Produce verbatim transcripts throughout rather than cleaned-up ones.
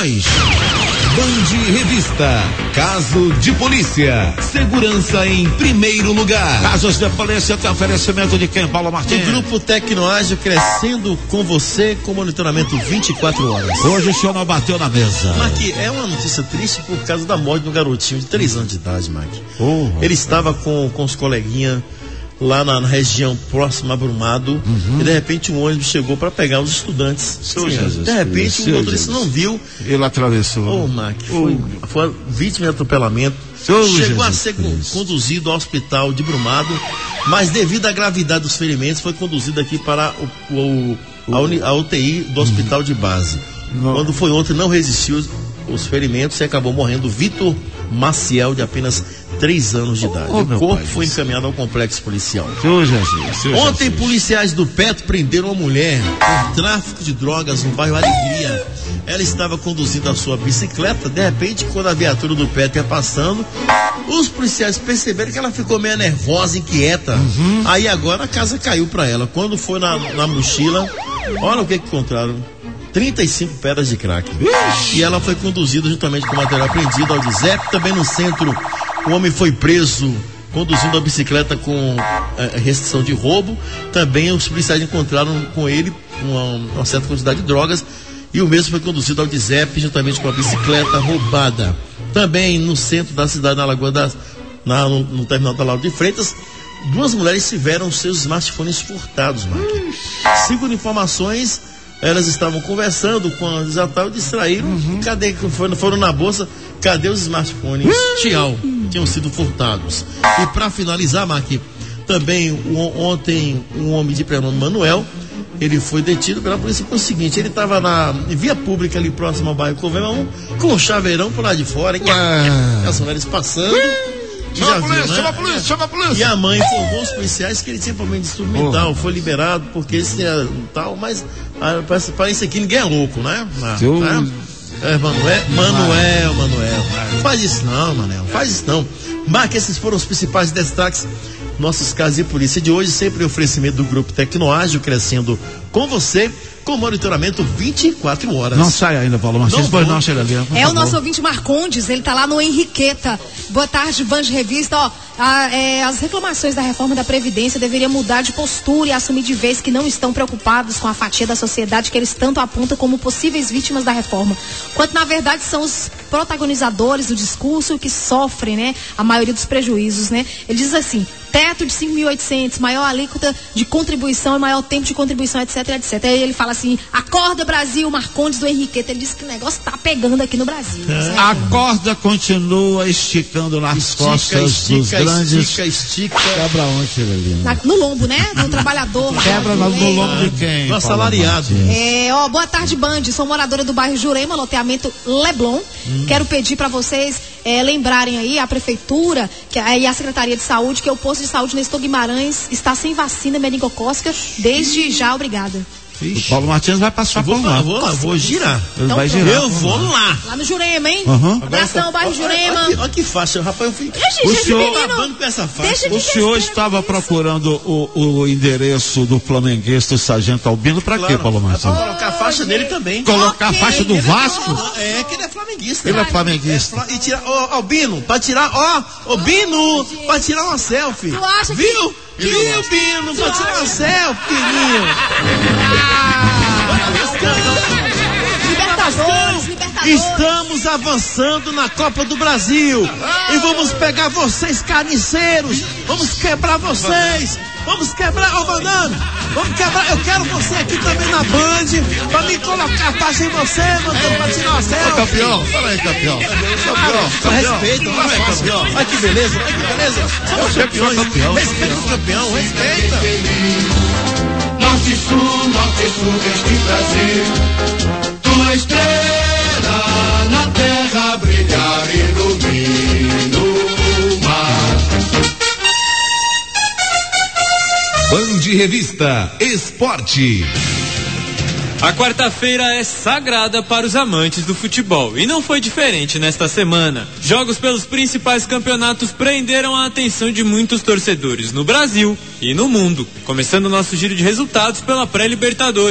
dois. Band Revista. Caso de polícia. Segurança em primeiro lugar. Casos de polícia tem oferecimento de quem, Paulo Martins? O Grupo Tecnoágil, crescendo com você, com monitoramento vinte e quatro horas. Hoje o senhor não bateu na mesa. Mark, é uma notícia triste por causa da morte do garotinho de três anos de idade, Mark. Oh, Ele estava com, com os coleguinhas lá na, na região próxima a Brumado, uhum. e de repente um ônibus chegou para pegar os estudantes. Seu Jesus, de repente o motorista não viu. Ele atravessou. Ô, oh, Mark, foi, oh. foi vítima de atropelamento. Seu chegou Jesus a ser Cristo. conduzido ao hospital de Brumado, mas devido à gravidade dos ferimentos, foi conduzido aqui para o, o, a, uni, a U T I do hospital uhum. de base. Não. Quando foi ontem, não resistiu os, os ferimentos e acabou morrendo Vitor Maciel, de apenas três anos de idade. Oh, o corpo foi encaminhado ao complexo policial. Seu Jesus, seu Ontem, Jesus. policiais do Petro prenderam uma mulher por tráfico de drogas no bairro Alegria. Ela estava conduzindo a sua bicicleta. De repente, quando a viatura do Petro ia passando, os policiais perceberam que ela ficou meio nervosa, inquieta. Uhum. Aí agora a casa caiu para ela. Quando foi na, na mochila, olha o que, que encontraram. trinta e cinco pedras de crack. Ixi. E ela foi conduzida juntamente com o material apreendido ao D Z E P. Também no centro, o homem foi preso conduzindo a bicicleta com é, restrição de roubo. Também os policiais encontraram com ele uma, uma certa quantidade de drogas. E o mesmo foi conduzido ao D Z E P juntamente com a bicicleta roubada. Também no centro da cidade, na Lagoa da, na, no, no terminal da Lauro de Freitas, duas mulheres tiveram seus smartphones furtados, Mark. Segundo informações, elas estavam conversando com a desatal e distraíram. Uhum. Cadê? Foram, foram na bolsa. Cadê os smartphones? Uhum. Tchau. Tinham sido furtados. E para finalizar, Mark, também o, ontem um homem de prenome Manuel, ele foi detido pela polícia pelo seguinte: ele estava na via pública ali próximo ao bairro Covemão, com o chaveirão por lá de fora, e ah. as mulheres passando. Chama a polícia, chama a polícia, chama a polícia. E a mãe informou os policiais que ele tinha problema de distúrbio oh. mental, foi liberado porque ele tinha tal, mas ah, parece, parece que ninguém é louco, né? Ah, Seu... tá? É, Manuel, Manuel, Manuel. Faz isso não, Manuel, faz isso não. Marque, esses foram os principais destaques nossos casos de polícia de hoje, sempre oferecimento do Grupo Tecnoágil, crescendo com você, com monitoramento vinte e quatro horas. Não sai ainda, Paulo Martins, pois não, chega ali. É o nosso ouvinte Marcondes, ele tá lá no Henriqueta. Boa tarde, Band Revista. Ó, a, é, as reclamações da reforma da Previdência deveriam mudar de postura e assumir de vez que não estão preocupados com a fatia da sociedade que eles tanto apontam como possíveis vítimas da reforma, quanto na verdade são os protagonizadores do discurso que sofrem, né, a maioria dos prejuízos, né? Ele diz assim: teto de cinco mil e oitocentos, maior alíquota de contribuição e maior tempo de contribuição, etc, etc. Aí ele fala assim: acorda Brasil, Marcondes do Henriqueta. Ele disse que o negócio tá pegando aqui no Brasil. É. A corda continua esticando nas estica, costas estica, dos estica, grandes. Estica, estica. Quebra onde, Tirelino? No lombo, né? Do trabalhador. Quebra no, no lombo de quem? Do assalariado. É, ó, boa tarde, Band. Sou moradora do bairro Jurema, loteamento Leblon. Hum. Quero pedir para vocês é, lembrarem aí a prefeitura que, é, e a Secretaria de Saúde que o posto de saúde Nestor Guimarães está sem vacina meningocócica desde já. Obrigada. Ixi. O Paulo Martins vai passar por lá. Vou lá, vou girar. Ele então, vai girar. Eu vou lá. Lá no Jurema, hein? Uhum. Abração, bairro Jurema. Olha que, que faixa, rapaz. Eu fui. Deixa, o senhor acabando com essa faixa. O senhor estava procurando o, o endereço do flamenguista Sargento Albino para claro. quê, Paulo Martins? Pra colocar a faixa dele também. Colocar okay. a faixa do ele Vasco? É, é que ele é flamenguista. Ele é flamenguista. É, e tirar, ó, Albino, pra tirar, ó, ô Bino, pra tirar uma selfie. Tu acha que... Viu? Que Viu, Bino, pra tirar uma selfie, Bino. Libertadores, Libertadores. Estamos avançando na Copa do Brasil e vamos pegar vocês carniceiros, vamos quebrar vocês, vamos quebrar, ô Mandando, vamos quebrar, eu quero você aqui também na Band, pra me colocar a faixa em você, Mandando, pra tirar uma selfie. Ô, campeão, fala aí, campeão. Campeão, campeão. Respeita, vai, campeão. Olha que beleza, olha que beleza. Somos campeões, campeão. Respeita o campeão, respeita. Norte, sul, norte, sul deste Brasil. Tua estrela na terra brilhar e ilumina o mar. Band Revista Esporte. A quarta-feira é sagrada para os amantes do futebol e não foi diferente nesta semana. Jogos pelos principais campeonatos prenderam a atenção de muitos torcedores no Brasil e no mundo. Começando o nosso giro de resultados pela pré-Libertadores.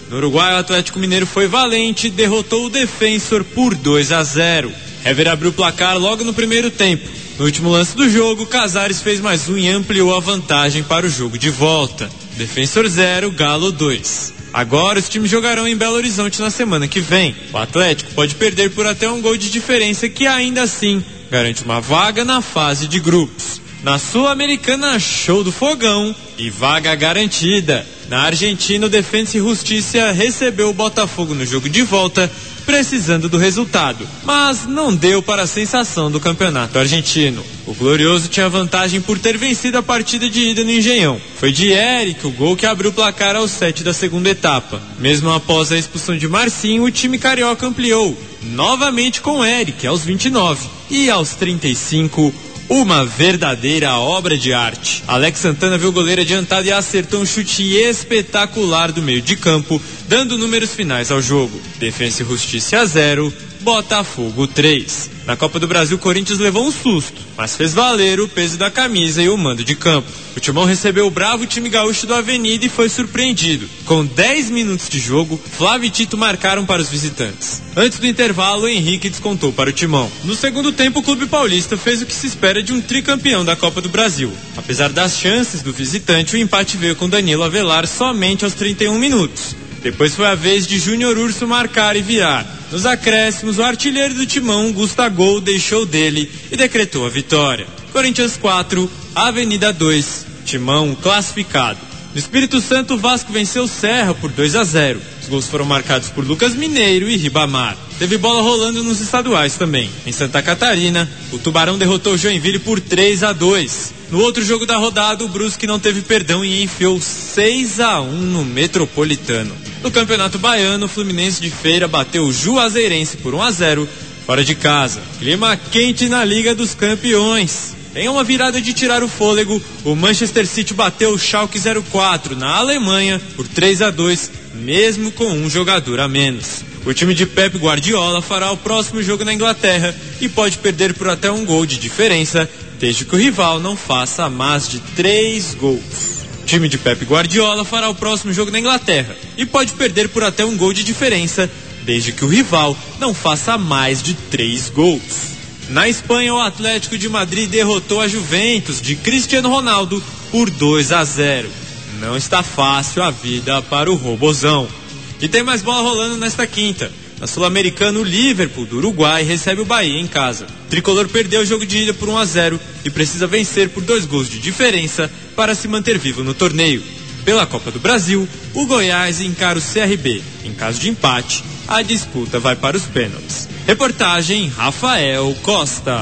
No Uruguai, o Atlético Mineiro foi valente e derrotou o Defensor por dois a zero. Hever abriu o placar logo no primeiro tempo. No último lance do jogo, Casares fez mais um e ampliou a vantagem para o jogo de volta. Defensor zero, Galo dois. Agora os times jogarão em Belo Horizonte na semana que vem. O Atlético pode perder por até um gol de diferença, que ainda assim garante uma vaga na fase de grupos. Na Sul-Americana, show do fogão e vaga garantida. Na Argentina, o Defensa e Justiça recebeu o Botafogo no jogo de volta, precisando do resultado, mas não deu para a sensação do campeonato argentino. O Glorioso tinha vantagem por ter vencido a partida de ida no Engenhão. Foi de Eric o gol que abriu o placar aos sete da segunda etapa. Mesmo após a expulsão de Marcinho, o time carioca ampliou, novamente com Eric aos vinte e nove, e aos trinta e cinco, uma verdadeira obra de arte. Alex Santana viu o goleiro adiantado e acertou um chute espetacular do meio de campo, dando números finais ao jogo. Defensa e Justiça zero, Botafogo três. Na Copa do Brasil, o Corinthians levou um susto, mas fez valer o peso da camisa e o mando de campo. O Timão recebeu o bravo time gaúcho do Avenida e foi surpreendido. Com dez minutos de jogo, Flávio e Tito marcaram para os visitantes. Antes do intervalo, Henrique descontou para o Timão. No segundo tempo, o Clube Paulista fez o que se espera de um tricampeão da Copa do Brasil. Apesar das chances do visitante, o empate veio com Danilo Avelar somente aos trinta e um minutos. Depois foi a vez de Júnior Urso marcar e virar. Nos acréscimos, o artilheiro do Timão, Gustavo, deixou dele e decretou a vitória. Corinthians quatro, Avenida dois, Timão classificado. No Espírito Santo, o Vasco venceu o Serra por dois a zero. Os gols foram marcados por Lucas Mineiro e Ribamar. Teve bola rolando nos estaduais também. Em Santa Catarina, o Tubarão derrotou o Joinville por três a dois. No outro jogo da rodada, o Brusque não teve perdão e enfiou seis a um no Metropolitano. No Campeonato Baiano, o Fluminense de Feira bateu o Juazeirense por um a zero fora de casa. Clima quente na Liga dos Campeões. Em uma virada de tirar o fôlego, o Manchester City bateu o Schalke zero quatro na Alemanha por três a dois, mesmo com um jogador a menos. O time de Pep Guardiola fará o próximo jogo na Inglaterra e pode perder por até um gol de diferença, desde que o rival não faça mais de três gols. O time de Pep Guardiola fará o próximo jogo na Inglaterra e pode perder por até um gol de diferença, desde que o rival não faça mais de três gols. Na Espanha, o Atlético de Madrid derrotou a Juventus de Cristiano Ronaldo por dois a zero. Não está fácil a vida para o Robozão. E tem mais bola rolando nesta quinta. Na Sul-Americana, o Liverpool do Uruguai recebe o Bahia em casa. O tricolor perdeu o jogo de ida por um a zero e precisa vencer por dois gols de diferença para se manter vivo no torneio. Pela Copa do Brasil, o Goiás encara o C R B. Em caso de empate, a disputa vai para os pênaltis. Reportagem Rafael Costa.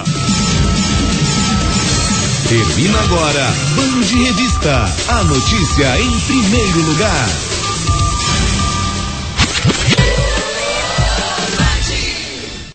Termina agora Band Revista. A notícia em primeiro lugar.